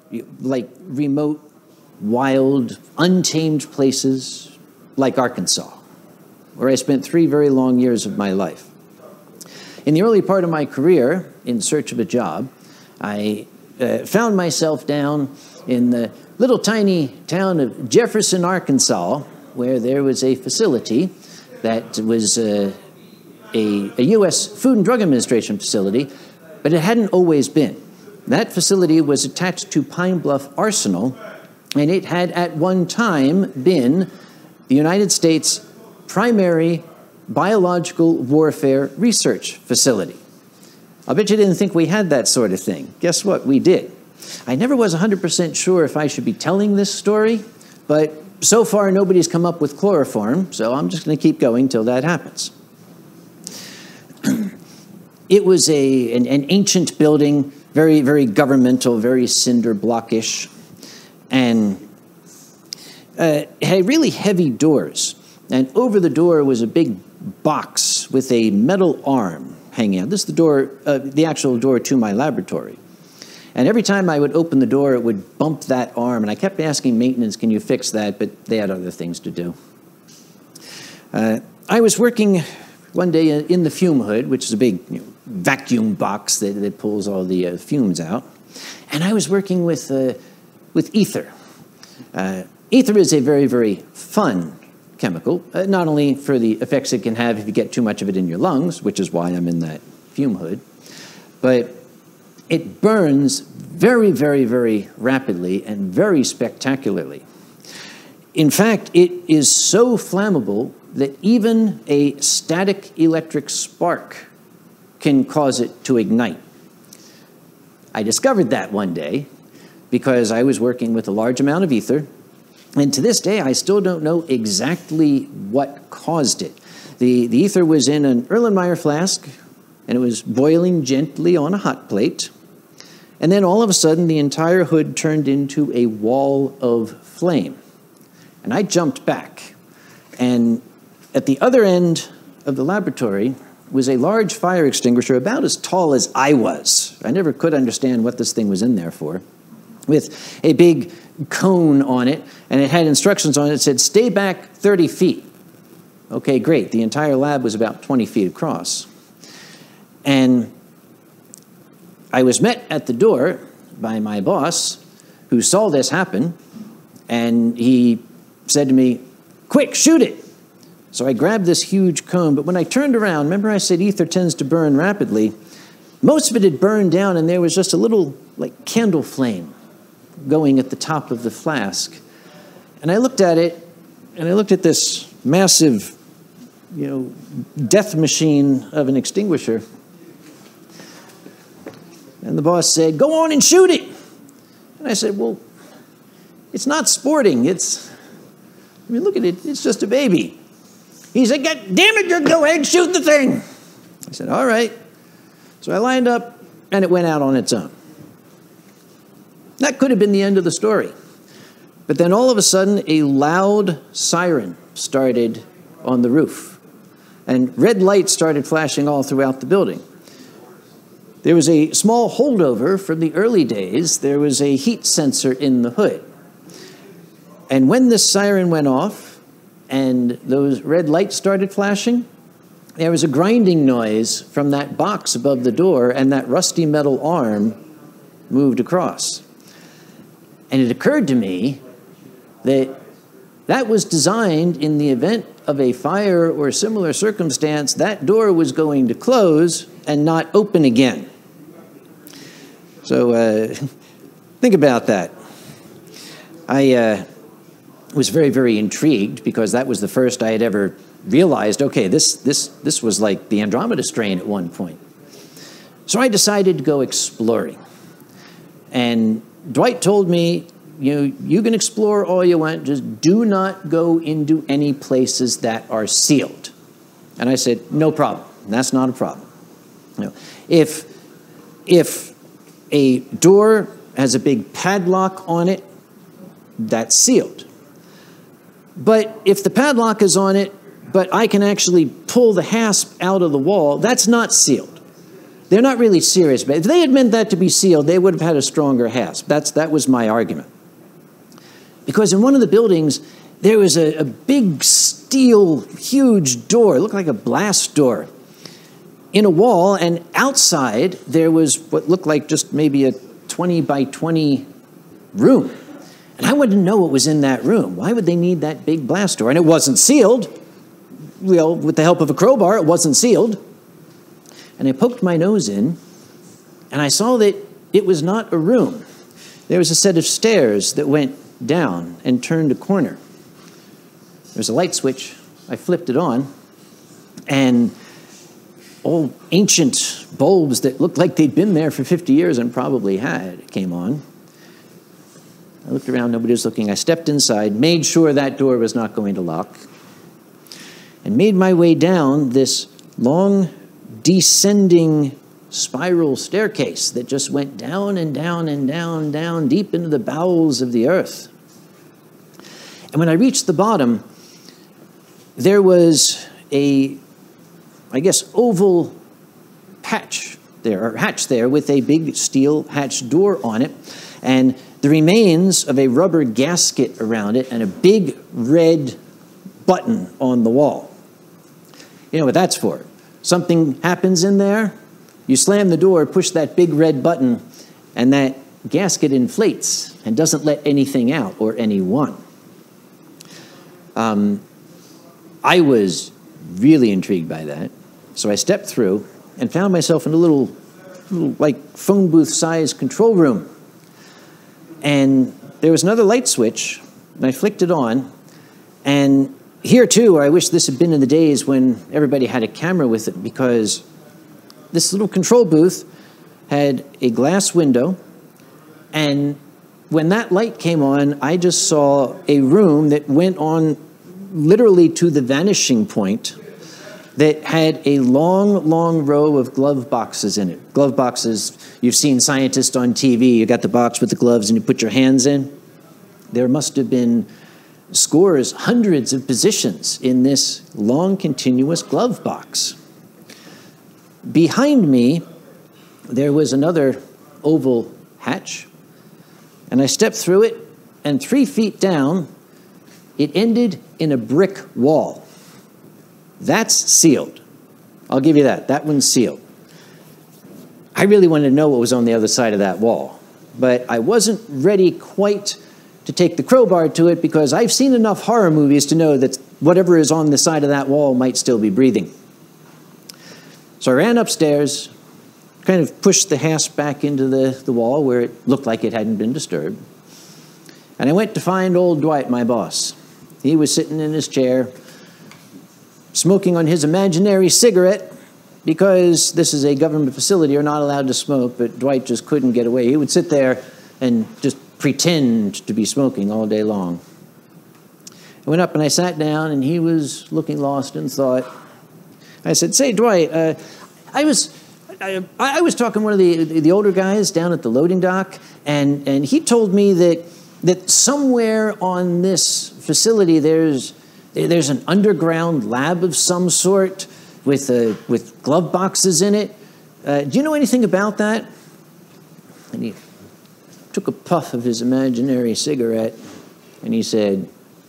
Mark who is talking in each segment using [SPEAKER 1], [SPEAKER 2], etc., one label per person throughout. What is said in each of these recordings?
[SPEAKER 1] like remote, wild, untamed places like Arkansas, where I spent 3 very long years of my life. In the early part of my career, in search of a job, I found myself down in the little tiny town of Jefferson, Arkansas, where there was a facility that was a U.S. Food and Drug Administration facility, but it hadn't always been. That facility was attached to Pine Bluff Arsenal, and it had at one time been the United States' primary biological warfare research facility. I'll bet you didn't think we had that sort of thing. Guess what? We did. I never was 100% sure if I should be telling this story, but so far nobody's come up with chloroform, so I'm just going to keep going till that happens. It was an ancient building, very, very governmental, very cinder blockish, and it had really heavy doors. And over the door was a big box with a metal arm hanging out. This is the door, the actual door to my laboratory. And every time I would open the door, it would bump that arm. And I kept asking maintenance, can you fix that? But they had other things to do. I was working one day in the fume hood, which is a big vacuum box that pulls all the fumes out. And I was working with ether. Ether is a very, very fun chemical, not only for the effects it can have if you get too much of it in your lungs, which is why I'm in that fume hood, but it burns very, very, very rapidly and very spectacularly. In fact, it is so flammable that even a static electric spark can cause it to ignite. I discovered that one day because I was working with a large amount of ether, and to this day, I still don't know exactly what caused it. The ether was in an Erlenmeyer flask, and it was boiling gently on a hot plate. And then all of a sudden, the entire hood turned into a wall of flame. And I jumped back. And at the other end of the laboratory was a large fire extinguisher about as tall as I was. I never could understand what this thing was in there for, with a big cone on it, and it had instructions on it that said, stay back 30 feet. Okay, great. The entire lab was about 20 feet across. And I was met at the door by my boss, who saw this happen, and he said to me, quick, shoot it. So I grabbed this huge cone, but when I turned around, remember I said ether tends to burn rapidly, most of it had burned down, and there was just a little, like, candle flame going at the top of the flask. And I looked at it, and I looked at this massive, death machine of an extinguisher. And the boss said, go on and shoot it. And I said, well, it's not sporting. Look at it. It's just a baby. He said, God damn it, you go ahead and shoot the thing. I said, all right. So I lined up, and it went out on its own. That could have been the end of the story. But then all of a sudden, a loud siren started on the roof, and red lights started flashing all throughout the building. There was a small holdover from the early days. There was a heat sensor in the hood. And when this siren went off and those red lights started flashing, there was a grinding noise from that box above the door, and that rusty metal arm moved across. And it occurred to me that that was designed in the event of a fire or similar circumstance, that door was going to close and not open again. So think about that. I was very, very intrigued because that was the first I had ever realized, okay, this was like the Andromeda strain at one point. So I decided to go exploring. And Dwight told me, you can explore all you want, just do not go into any places that are sealed. And I said, no problem. That's not a problem. If a door has a big padlock on it, that's sealed. But if the padlock is on it, but I can actually pull the hasp out of the wall, that's not sealed. they're not really serious. But if they had meant that to be sealed, they would have had a stronger hasp. That was my argument. Because in one of the buildings, there was a big steel, huge door. It looked like a blast door in a wall, and outside there was what looked like just maybe a 20 by 20 room. And I wanted to know what was in that room. Why would they need that big blast door? And it wasn't sealed. Well, with the help of a crowbar, it wasn't sealed. And I poked my nose in, and I saw that it was not a room. There was a set of stairs that went down and turned a corner. There was a light switch. I flipped it on, and old ancient bulbs that looked like they'd been there for 50 years and probably had came on. I looked around, nobody was looking. I stepped inside, made sure that door was not going to lock, and made my way down this long, descending spiral staircase that just went down and down and down, down, deep into the bowels of the earth. And when I reached the bottom, there was a, I guess, oval hatch there with a big steel hatch door on it, and the remains of a rubber gasket around it, and a big red button on the wall. You know what that's for? Something happens in there, you slam the door, push that big red button, and that gasket inflates and doesn't let anything out or anyone. I was really intrigued by that, so I stepped through and found myself in a little like phone booth-sized control room. And there was another light switch, and I flicked it on, and here too, I wish this had been in the days when everybody had a camera with it, because this little control booth had a glass window, and when that light came on, I just saw a room that went on literally to the vanishing point that had a long, long row of glove boxes in it. Glove boxes, you've seen scientists on TV, you got the box with the gloves and you put your hands in. There must have been scores, hundreds of positions in this long, continuous glove box. Behind me, there was another oval hatch, and I stepped through it, and 3 feet down, it ended in a brick wall. That's sealed. I'll give you that. That one's sealed. I really wanted to know what was on the other side of that wall, but I wasn't ready quite to take the crowbar to it, because I've seen enough horror movies to know that whatever is on the side of that wall might still be breathing. So I ran upstairs, kind of pushed the hasp back into the wall where it looked like it hadn't been disturbed, and I went to find old Dwight, my boss. He was sitting in his chair, smoking on his imaginary cigarette, because this is a government facility, you're not allowed to smoke, but Dwight just couldn't get away. He would sit there and just pretend to be smoking all day long. I went up and I sat down, and he was looking lost in thought. I said, "Say, Dwight, I was talking to one of the older guys down at the loading dock, and he told me that somewhere on this facility there's an underground lab of some sort with glove boxes in it. Do you know anything about that?" And he took a puff of his imaginary cigarette, and he said,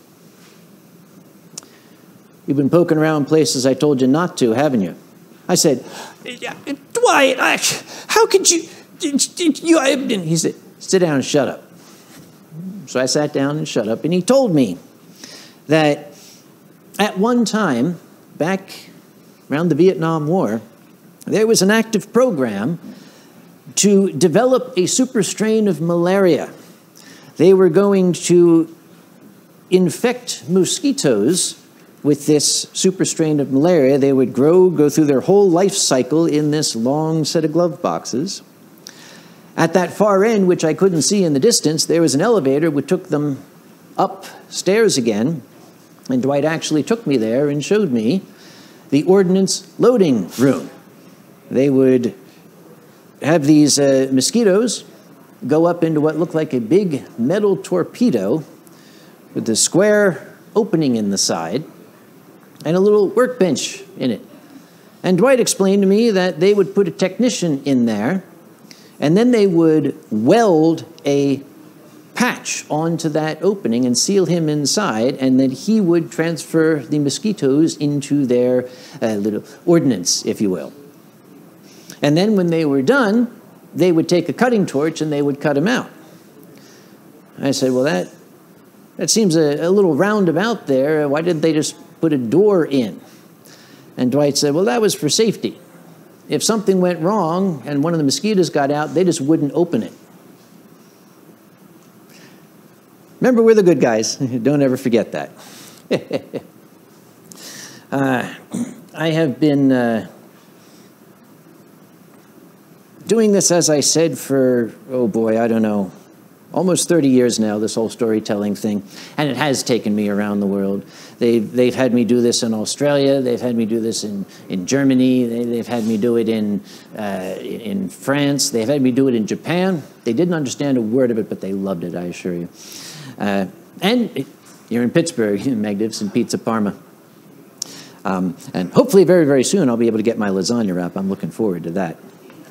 [SPEAKER 1] "You've been poking around places I told you not to, haven't you?" I said, "Dwight, how could you?" And he said, "Sit down and shut up." So I sat down and shut up, and he told me that at one time, back around the Vietnam War, there was an active program to develop a super strain of malaria. They were going to infect mosquitoes with this super strain of malaria. They would go through their whole life cycle in this long set of glove boxes. At that far end, which I couldn't see in the distance, there was an elevator which took them upstairs again, and Dwight actually took me there and showed me the ordnance loading room. They would have these mosquitoes go up into what looked like a big metal torpedo with a square opening in the side and a little workbench in it. And Dwight explained to me that they would put a technician in there, and then they would weld a patch onto that opening and seal him inside, and then he would transfer the mosquitoes into their little ordnance, if you will. And then when they were done, they would take a cutting torch and they would cut him out. I said, well, that seems a little roundabout there. Why didn't they just put a door in? And Dwight said, well, that was for safety. If something went wrong and one of the mosquitoes got out, they just wouldn't open it. Remember, we're the good guys. Don't ever forget that. I have been doing this, as I said, for, oh boy, I don't know, almost 30 years now, this whole storytelling thing. And it has taken me around the world. They've had me do this in Australia. They've had me do this in Germany. They've had me do it in France. They've had me do it in Japan. They didn't understand a word of it, but they loved it, I assure you. And you're in Pittsburgh, Magnificent Pizza Parma. And hopefully very, very soon I'll be able to get my lasagna wrap. I'm looking forward to that.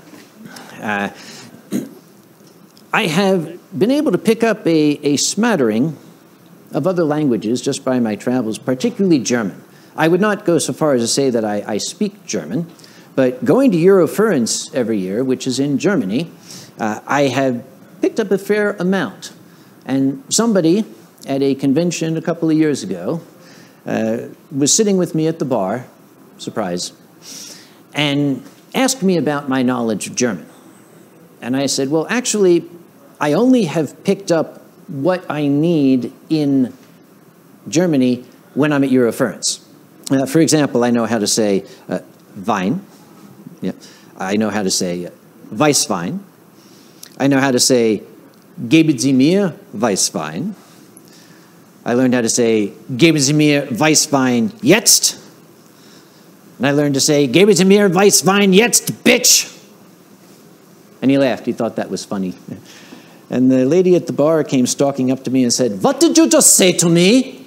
[SPEAKER 1] I have been able to pick up a smattering of other languages just by my travels, particularly German. I would not go so far as to say that I speak German, but going to Eurofurence every year, which is in Germany, I have picked up a fair amount. And somebody at a convention a couple of years ago was sitting with me at the bar, surprise, and asked me about my knowledge of German. And I said, well, actually, I only have picked up what I need in Germany when I'm at Eurofurence. For example, I know how to say Wein. Yeah. I know how to say Weißwein. I know how to say Geben Sie mir Weißwein. I learned how to say Geben Sie mir Weißwein jetzt. And I learned to say Geben Sie mir Weißwein jetzt, bitch. And he laughed. He thought that was funny. And the lady at the bar came stalking up to me and said, what did you just say to me?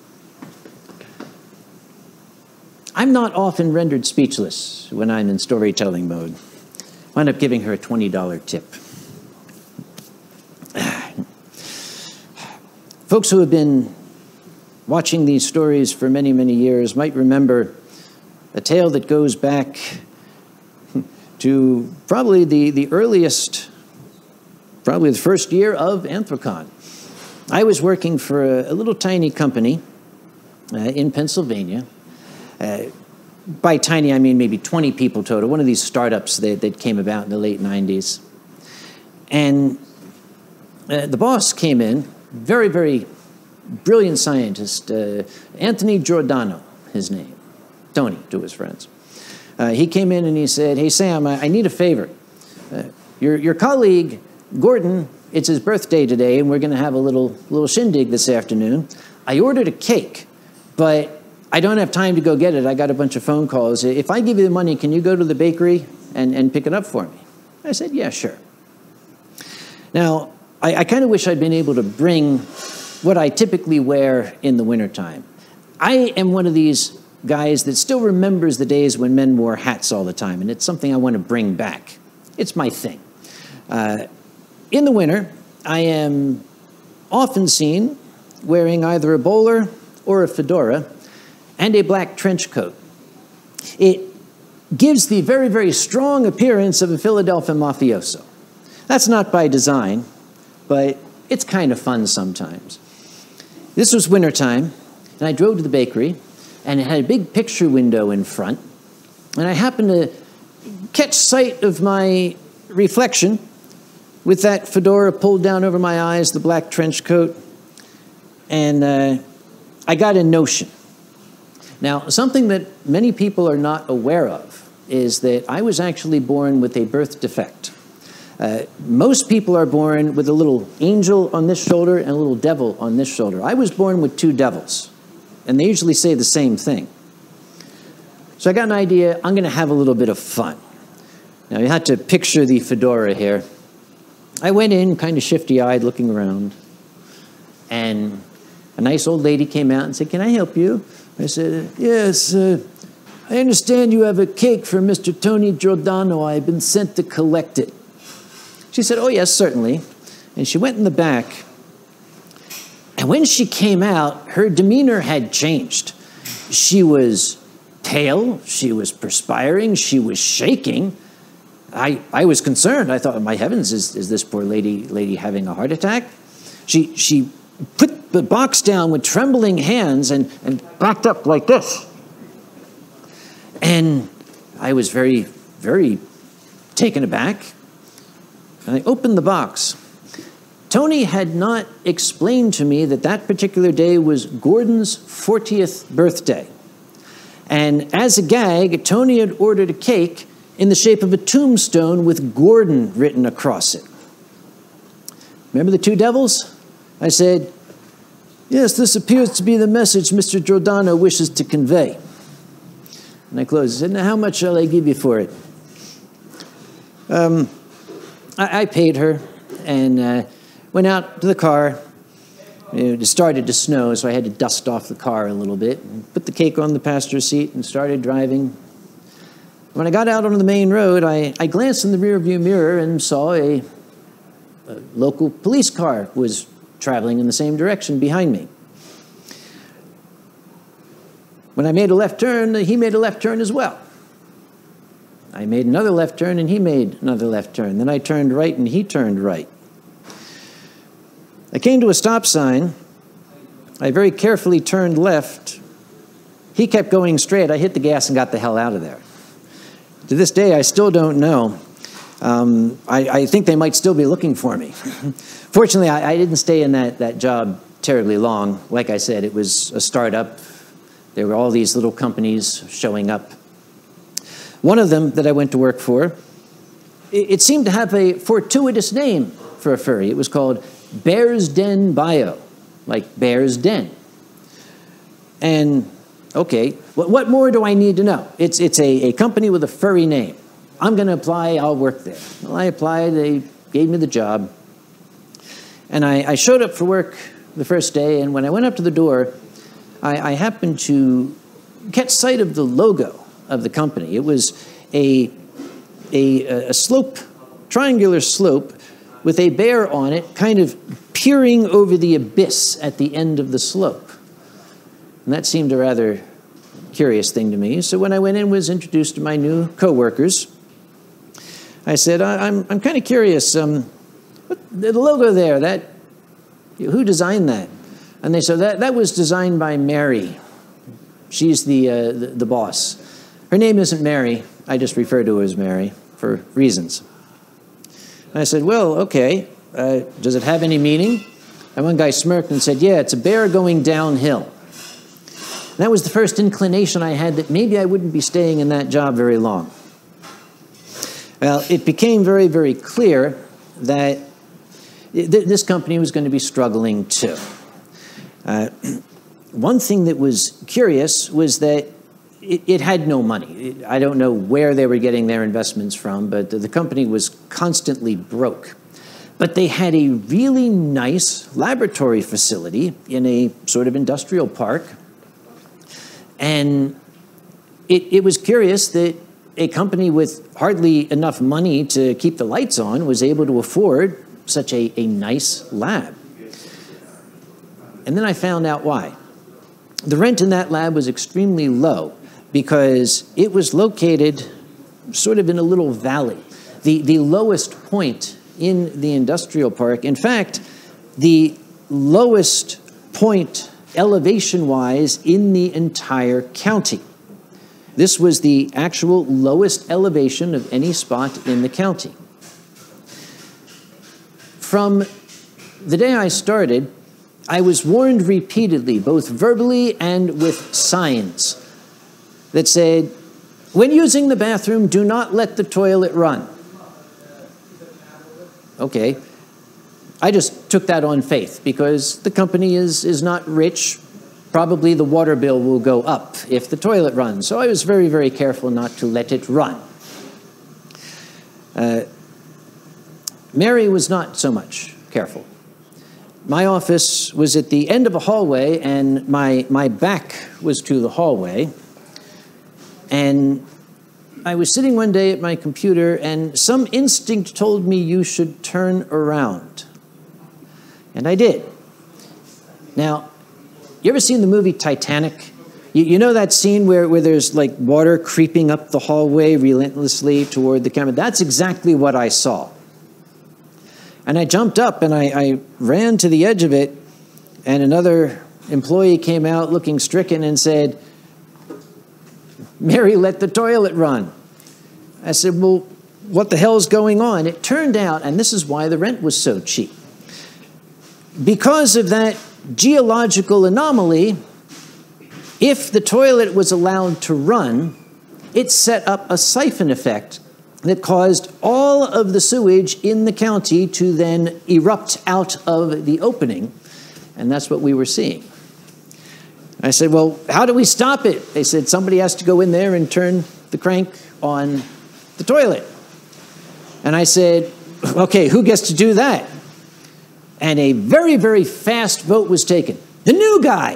[SPEAKER 1] I'm not often rendered speechless when I'm in storytelling mode. I wound up giving her a $20 tip. Folks who have been watching these stories for many, many years might remember a tale that goes back to probably the earliest, probably the first year of Anthrocon. I was working for a little tiny company in Pennsylvania. By tiny, I mean maybe 20 people total, one of these startups that came about in the late 90s. And the boss came in, very, very brilliant scientist, Anthony Giordano, his name, Tony to his friends. He came in and he said, hey, Sam, I need a favor. Your colleague, Gordon, it's his birthday today, and we're going to have a little shindig this afternoon. I ordered a cake, but I don't have time to go get it. I got a bunch of phone calls. If I give you the money, can you go to the bakery and pick it up for me? I said, yeah, sure. Now, I kind of wish I'd been able to bring what I typically wear in the wintertime. I am one of these guys that still remembers the days when men wore hats all the time, and it's something I want to bring back. It's my thing. In the winter, I am often seen wearing either a bowler or a fedora and a black trench coat. It gives the very, very strong appearance of a Philadelphia mafioso. That's not by design, but it's kind of fun sometimes. This was wintertime, and I drove to the bakery, and it had a big picture window in front, and I happened to catch sight of my reflection with that fedora pulled down over my eyes, the black trench coat, and I got a notion. Now, something that many people are not aware of is that I was actually born with a birth defect. Most people are born with a little angel on this shoulder and a little devil on this shoulder. I was born with two devils, and they usually say the same thing. So I got an idea. I'm going to have a little bit of fun. Now, you have to picture the fedora here. I went in kind of shifty-eyed, looking around, and a nice old lady came out and said, "Can I help you?" I said, "Yes, I understand you have a cake for Mr. Tony Giordano. I've been sent to collect it. She said, oh, yes, certainly. And she went in the back. And when she came out, her demeanor had changed. She was pale. She was perspiring. She was shaking. I was concerned. I thought, my heavens, is this poor lady having a heart attack? She put the box down with trembling hands and backed up like this. And I was very, very taken aback. And I opened the box. Tony had not explained to me that that particular day was Gordon's 40th birthday. And as a gag, Tony had ordered a cake in the shape of a tombstone with Gordon written across it. Remember the two devils? I said, yes, this appears to be the message Mr. Giordano wishes to convey. And I closed. I said, now how much shall I give you for it? I paid her and went out to the car. It started to snow, so I had to dust off the car a little bit. And put the cake on the passenger seat and started driving. When I got out on the main road, I glanced in the rearview mirror and saw a local police car was traveling in the same direction behind me. When I made a left turn, he made a left turn as well. I made another left turn, and he made another left turn. Then I turned right, and he turned right. I came to a stop sign. I very carefully turned left. He kept going straight. I hit the gas and got the hell out of there. To this day, I still don't know. I think they might still be looking for me. Fortunately, I didn't stay in that job terribly long. Like I said, it was a startup. There were all these little companies showing up. One of them that I went to work for, it seemed to have a fortuitous name for a furry. It was called Bear's Den Bio, like Bear's Den. And, okay, what more do I need to know? It's a company with a furry name. I'm going to apply, I'll work there. Well, I applied, they gave me the job. And I showed up for work the first day, and when I went up to the door, I happened to catch sight of the logo of the company. It was a slope, triangular slope, with a bear on it, kind of peering over the abyss at the end of the slope. And that seemed a rather curious thing to me. So when I went in, was introduced to my new coworkers. I said, I'm kind of curious. The logo there, who designed that? And they said, that was designed by Mary. She's the boss. Her name isn't Mary. I just refer to her as Mary for reasons. And I said, well, okay. Does it have any meaning? And one guy smirked and said, yeah, it's a bear going downhill. And that was the first inclination I had that maybe I wouldn't be staying in that job very long. Well, it became very, very clear that this company was going to be struggling too. One thing that was curious was that it had no money. I don't know where they were getting their investments from, but the company was constantly broke. But they had a really nice laboratory facility in a sort of industrial park. And it was curious that a company with hardly enough money to keep the lights on was able to afford such a nice lab. And then I found out why. The rent in that lab was extremely low because it was located sort of in a little valley, the lowest point in the industrial park. In fact, the lowest point elevation-wise in the entire county. This was the actual lowest elevation of any spot in the county. From the day I started, I was warned repeatedly, both verbally and with signs, that said, when using the bathroom, do not let the toilet run. Okay. I just took that on faith because the company is not rich. Probably the water bill will go up if the toilet runs. So I was very, very careful not to let it run. Mary was not so much careful. My office was at the end of a hallway, and my back was to the hallway. And I was sitting one day at my computer, and some instinct told me you should turn around. And I did. Now, you ever seen the movie Titanic? You know that scene where there's like water creeping up the hallway relentlessly toward the camera? That's exactly what I saw. And I jumped up and I ran to the edge of it, and another employee came out looking stricken and said, "Mary, let the toilet run." I said, "Well, what the hell's going on?" It turned out, and this is why the rent was so cheap, because of that geological anomaly, if the toilet was allowed to run, it set up a siphon effect that caused all of the sewage in the county to then erupt out of the opening, and that's what we were seeing. I said, "Well, how do we stop it?" They said, "Somebody has to go in there and turn the crank on the toilet." And I said, "Okay, who gets to do that?" And a very, very fast vote was taken. The new guy.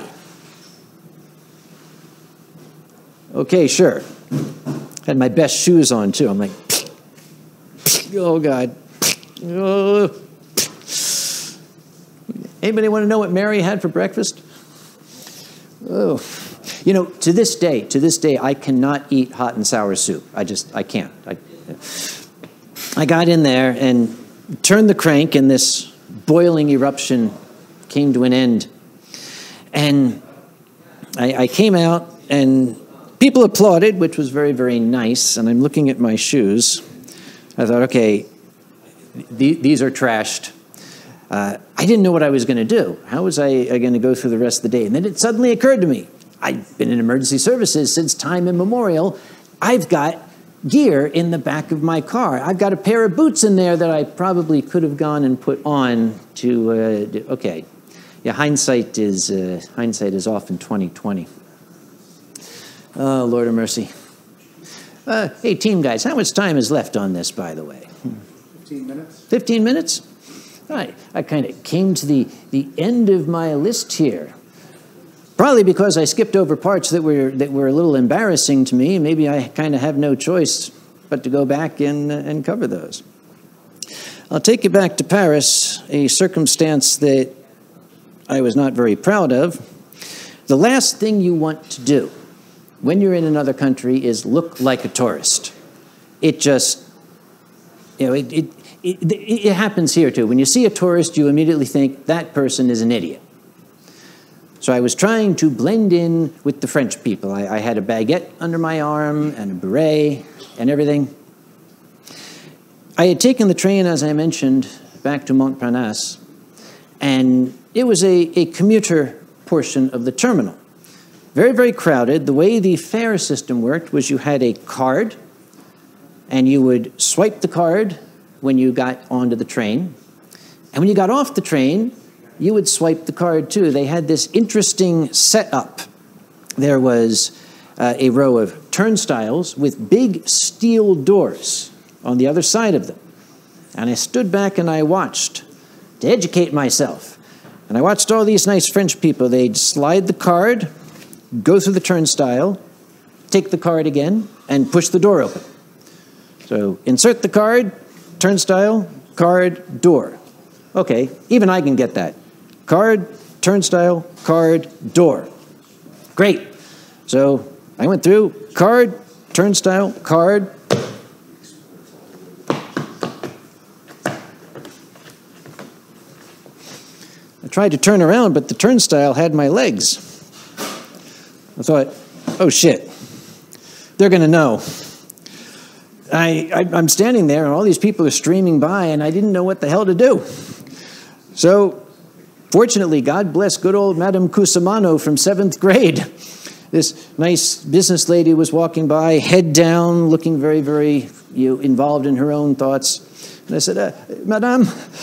[SPEAKER 1] Okay, sure. Had my best shoes on, too. I'm like, oh, God. Oh. Anybody want to know what Mary had for breakfast? Oh. You know, to this day, I cannot eat hot and sour soup. I can't. I got in there and turned the crank, and this boiling eruption came to an end. And I came out, and people applauded, which was very, very nice. And I'm looking at my shoes. I thought, okay, these are trashed. I didn't know what I was going to do. How was I going to go through the rest of the day? And then it suddenly occurred to me, I've been in emergency services since time immemorial. I've got gear in the back of my car. I've got a pair of boots in there that I probably could have gone and put on to, okay. Yeah, hindsight is often 20/20. Oh, Lord of mercy. Hey, team guys, how much time is left on this, by the way?
[SPEAKER 2] 15 minutes.
[SPEAKER 1] 15 minutes? All right, I kind of came to the end of my list here. Probably because I skipped over parts that were a little embarrassing to me. Maybe I kind of have no choice but to go back and cover those. I'll take you back to Paris, a circumstance that I was not very proud of. The last thing you want to do when you're in another country is look like a tourist. It just, you know, it happens here too. When you see a tourist, you immediately think that person is an idiot. So I was trying to blend in with the French people. I had a baguette under my arm and a beret and everything. I had taken the train, as I mentioned, back to Montparnasse, and it was a commuter portion of the terminal. Very, very crowded. The way the fare system worked was you had a card, and you would swipe the card when you got onto the train. And when you got off the train, you would swipe the card too. They had this interesting setup. There was a row of turnstiles with big steel doors on the other side of them. And I stood back and I watched to educate myself. And I watched all these nice French people. They'd slide the card, go through the turnstile, take the card again, and push the door open. So insert the card, turnstile, card, door. Okay, even I can get that. Card, turnstile, card, door. Great. So I went through card, turnstile, card. I tried to turn around, but the turnstile had my legs. I thought, oh shit, they're going to know. I'm standing there, and all these people are streaming by, and I didn't know what the hell to do. So, fortunately, God bless good old Madame Cusimano from 7th grade. This nice business lady was walking by, head down, looking very, very involved in her own thoughts. And I said, Madame,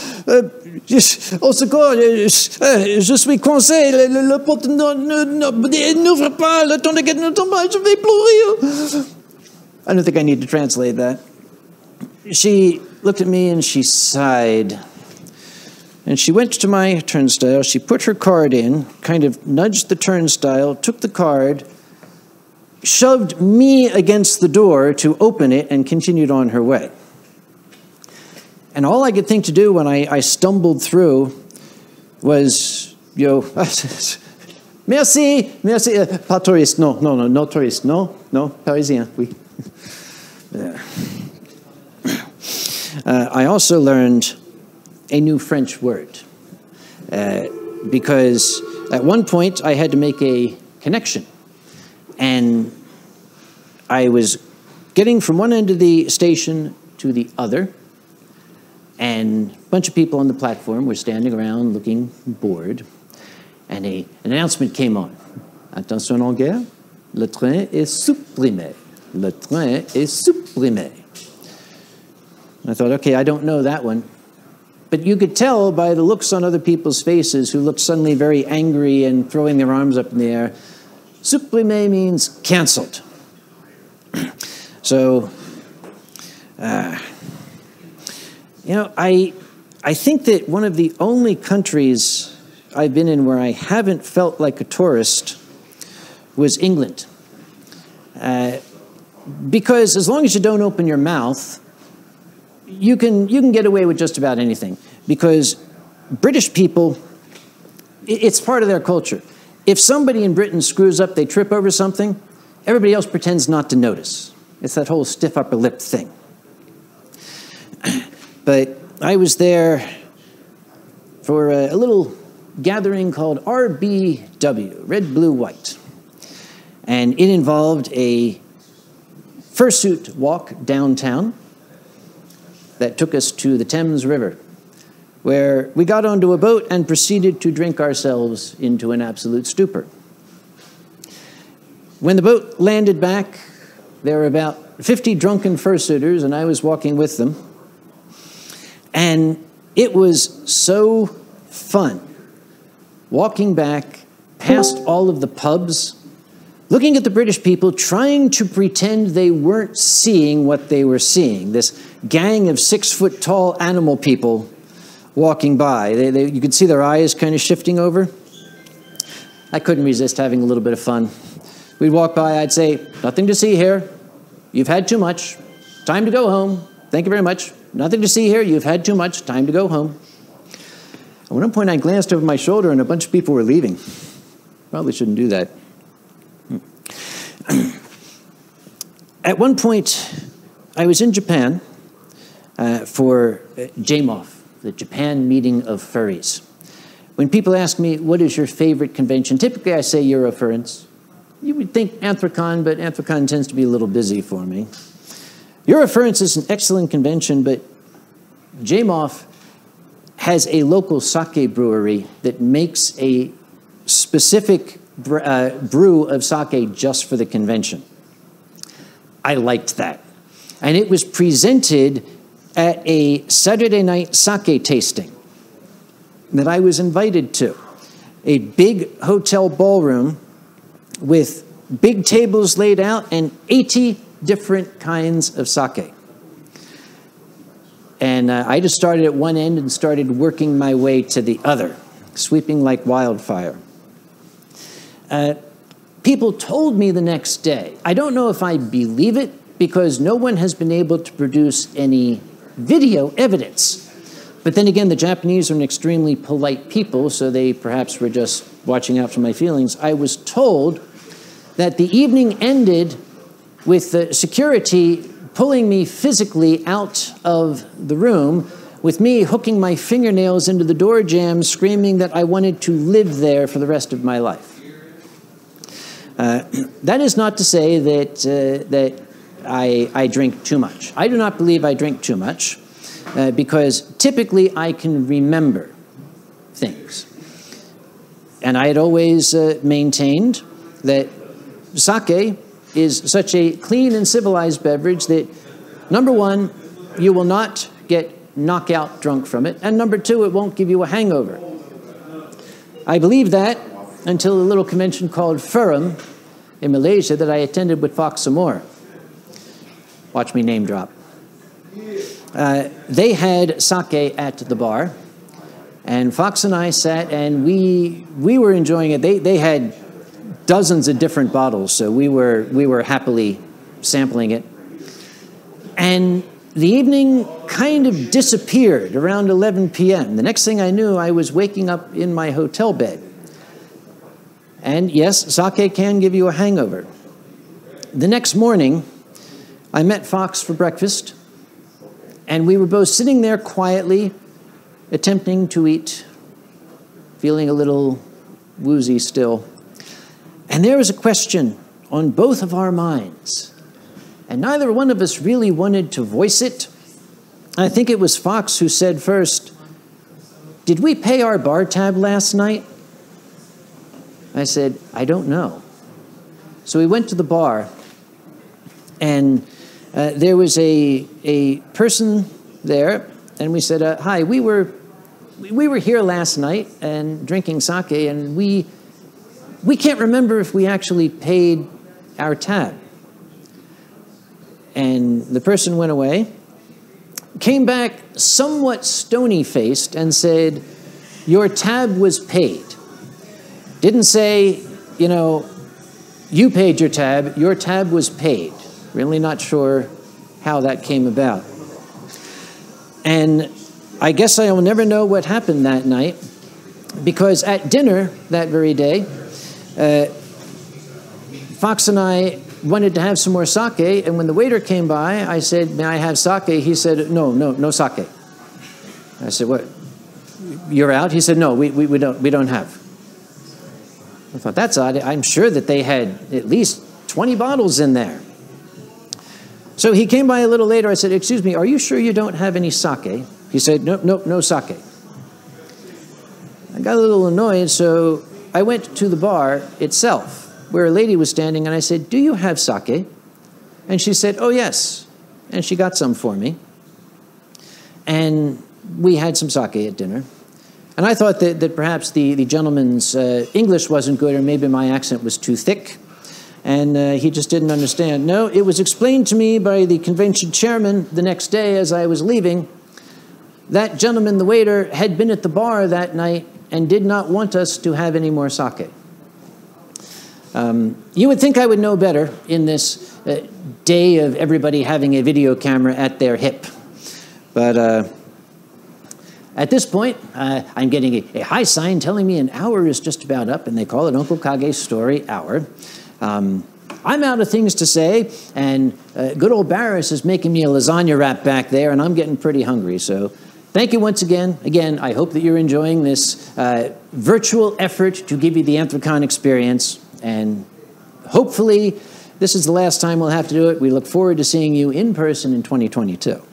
[SPEAKER 1] au secours, je suis coincé, le porte n'ouvre pas, le tourniquet ne tombe pas, je vais pleurer. I don't think I need to translate that. She looked at me and she sighed. And she went to my turnstile, she put her card in, kind of nudged the turnstile, took the card, shoved me against the door to open it and continued on her way. And all I could think to do when I stumbled through was, merci, merci, pas touriste, no touriste, no, parisien, oui. I also learned a new French word because at one point I had to make a connection, and I was getting from one end of the station to the other, and a bunch of people on the platform were standing around looking bored, and an announcement came on. Attention en gare, le train est supprimé. Le train est supprimé. I thought, okay, I don't know that one. But you could tell by the looks on other people's faces who looked suddenly very angry and throwing their arms up in the air. Supprimé means canceled. So, I think that one of the only countries I've been in where I haven't felt like a tourist was England. Because as long as you don't open your mouth, you can get away with just about anything. Because British people, it's part of their culture. If somebody in Britain screws up, they trip over something, everybody else pretends not to notice. It's that whole stiff upper lip thing. But I was there for a little gathering called RBW, Red, Blue, White. And it involved a fursuit walk downtown that took us to the Thames River, where we got onto a boat and proceeded to drink ourselves into an absolute stupor. When the boat landed back, there were about 50 drunken fursuiters, and I was walking with them. And it was so fun walking back past all of the pubs, looking at the British people, trying to pretend they weren't seeing what they were seeing. This gang of 6-foot-tall animal people walking by. You could see their eyes kind of shifting over. I couldn't resist having a little bit of fun. We'd walk by, I'd say, nothing to see here. You've had too much. Time to go home. Thank you very much. Nothing to see here. You've had too much. Time to go home. At one point, I glanced over my shoulder, and a bunch of people were leaving. Probably shouldn't do that. At one point, I was in Japan for JMOF, the Japan Meeting of Furries. When people ask me, what is your favorite convention? Typically, I say Eurofurence. You would think Anthrocon, but Anthrocon tends to be a little busy for me. Eurofurence is an excellent convention, but JMOF has a local sake brewery that makes a specific brew of sake just for the convention. I liked that. And it was presented at a Saturday night sake tasting that I was invited to. A big hotel ballroom with big tables laid out and 80 different kinds of sake. And I just started at one end and started working my way to the other, sweeping like wildfire. People told me the next day, I don't know if I believe it because no one has been able to produce any video evidence. But then again, the Japanese are an extremely polite people, so they perhaps were just watching out for my feelings. I was told that the evening ended with the security pulling me physically out of the room, with me hooking my fingernails into the door jamb, screaming that I wanted to live there for the rest of my life. That is not to say that I drink too much. I do not believe I drink too much because typically I can remember things. And I had always maintained that sake is such a clean and civilized beverage that, number one, you will not get knockout drunk from it, and number two, it won't give you a hangover. I believed that until a little convention called Furum in Malaysia that I attended with Fox Amore. Watch me name drop. They had sake at the bar, and Fox and I sat, and we were enjoying it. They had dozens of different bottles, so we were happily sampling it. And the evening kind of disappeared around 11 p.m. The next thing I knew, I was waking up in my hotel bed. And yes, sake can give you a hangover. The next morning, I met Fox for breakfast, and we were both sitting there quietly, attempting to eat, feeling a little woozy still. And there was a question on both of our minds, and neither one of us really wanted to voice it. I think it was Fox who said first, "Did we pay our bar tab last night?" I said, "I don't know." So we went to the bar, and there was a person there, and we said, "Hi, we were here last night and drinking sake, and we can't remember if we actually paid our tab." And the person went away, came back somewhat stony-faced, and said, "Your tab was paid." Didn't say, you know, "You paid your tab was paid." Really not sure how that came about. And I guess I will never know what happened that night, because at dinner that very day, Fox and I wanted to have some more sake, and when the waiter came by, I said, "May I have sake?" He said, no sake. I said, "What, you're out?" He said, "No, we don't have." I thought, that's odd. I'm sure that they had at least 20 bottles in there. So he came by a little later. I said, "Excuse me, are you sure you don't have any sake?" He said, no sake. I got a little annoyed, so I went to the bar itself, where a lady was standing, and I said, "Do you have sake?" And she said, "Oh, yes." And she got some for me. And we had some sake at dinner. And I thought that perhaps the gentleman's English wasn't good, or maybe my accent was too thick, and he just didn't understand. No, it was explained to me by the convention chairman the next day as I was leaving. That gentleman, the waiter, had been at the bar that night and did not want us to have any more sake. You would think I would know better in this day of everybody having a video camera at their hip. But at this point, I'm getting a high sign telling me an hour is just about up, and they call it Uncle Kage's Story Hour. I'm out of things to say, and good old Barris is making me a lasagna wrap back there, and I'm getting pretty hungry. So thank you once again. Again, I hope that you're enjoying this virtual effort to give you the Anthrocon experience, and hopefully this is the last time we'll have to do it. We look forward to seeing you in person in 2022.